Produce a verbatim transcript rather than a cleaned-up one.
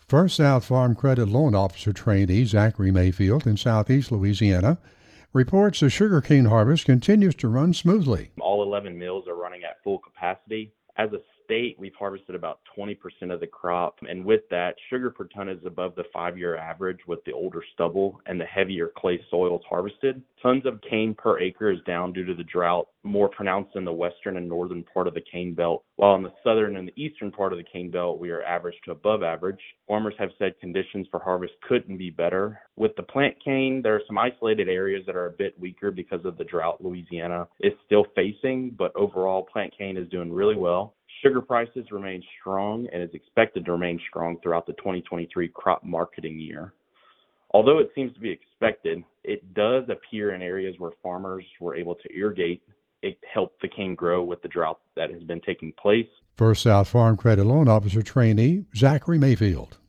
First South Farm Credit Loan Officer trainee Zachary Mayfield in southeast Louisiana reports the sugarcane harvest continues to run smoothly. All eleven mills are running at full capacity. As a state, we've harvested about twenty percent of the crop, and with that, sugar per ton is above the five-year average with the older stubble and the heavier clay soils harvested. Tons of cane per acre is down due to the drought, more pronounced in the western and northern part of the cane belt, while in the southern and the eastern part of the cane belt, we are average to above average. Farmers have said conditions for harvest couldn't be better. With the plant cane, there are some isolated areas that are a bit weaker because of the drought Louisiana is still facing, but overall, plant cane is doing really well. Sugar prices remain strong and is expected to remain strong throughout the twenty twenty-three crop marketing year. Although it seems to be expected, it does appear in areas where farmers were able to irrigate, it helped the cane grow with the drought that has been taking place. First South Farm Credit Loan Officer trainee Zachary Mayfield.